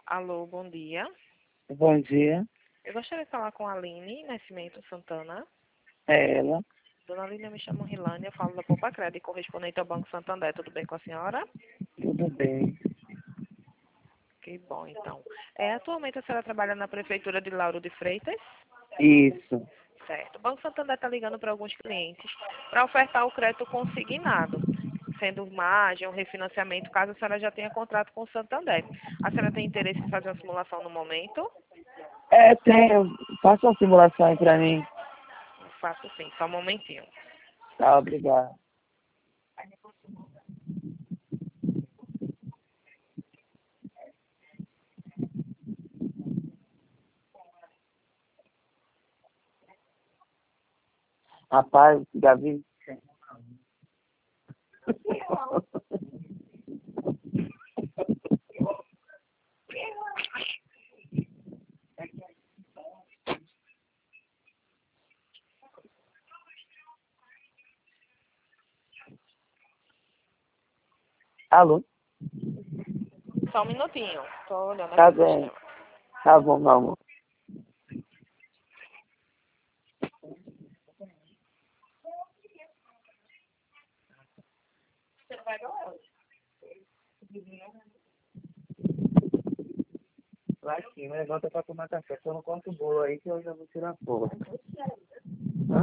Alô, bom dia. Bom dia, Eu gostaria de falar com a Aline Nascimento Santana. é ela. Dona Aline, eu me chamo Rilane, eu falo da Poupa Crédito, correspondente ao Banco Santander. Tudo bem com a senhora? Tudo bem. Que bom, então. Atualmente a senhora trabalha na Prefeitura de Lauro de Freitas? Isso. Certo. O Banco Santander está ligando para alguns clientes para ofertar o crédito consignado, sendo margem ou refinanciamento, caso a senhora já tenha contrato com o Santander. A senhora tem interesse em fazer uma simulação no momento? Tenho. Faça uma simulação aí pra mim. Faço sim, só um momentinho. Tá, obrigado. Rapaz, Gabi. Alô? Só um minutinho. Estou olhando Tá aqui no bem. sistema. Tá bom, meu amor. Vai sim, mas volta pra tomar café. Só não conta o bolo aí que eu já vou tirar fora. Hã?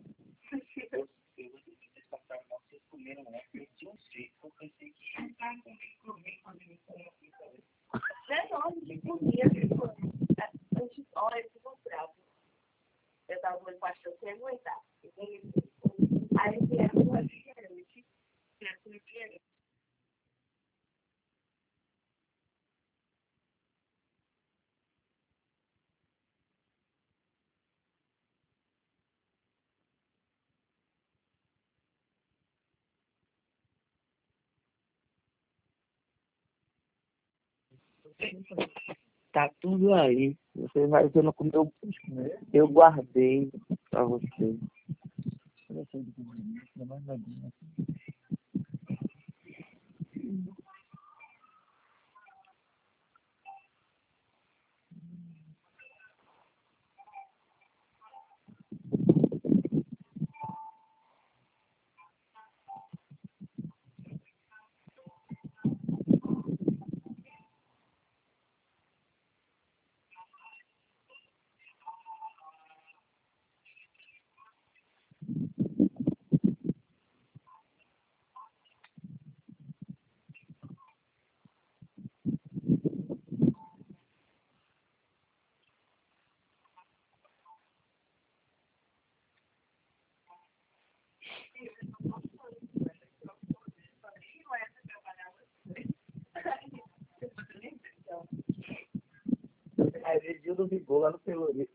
Tá tudo aí. Você não comeu. Eu guardei pra você. Aí veio do Vigor lá no Pelourinho.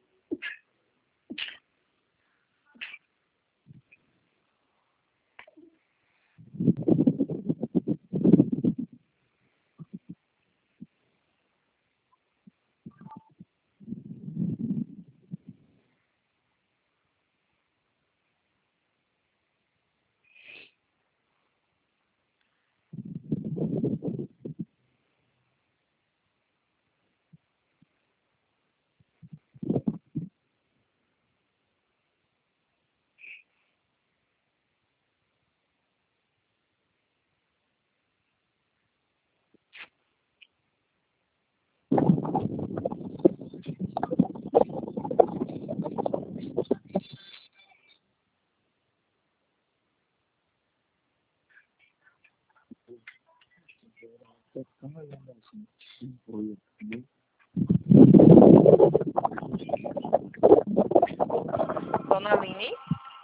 Dona Aline?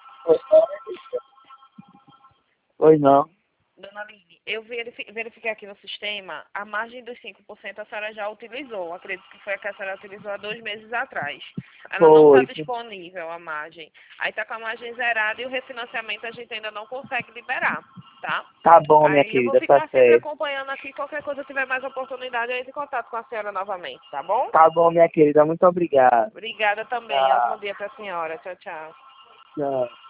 Pois não. Dona Aline, eu verifiquei aqui no sistema, a margem dos 5% a senhora já utilizou. Acredito que foi a que a senhora utilizou há 2 meses atrás. Ela não está Foi. disponível, a margem. Aí está com a margem zerada e o refinanciamento a gente ainda não consegue liberar, tá? Tá bom, minha Aí eu vou querida, tá ficar sempre certo. acompanhando aqui. Qualquer coisa tiver mais oportunidade, eu entro em contato com a senhora novamente, tá bom? Tá bom, minha querida, muito obrigado. Obrigada também. Tchau. Ótimo dia para a senhora. Tchau, tchau. Tchau.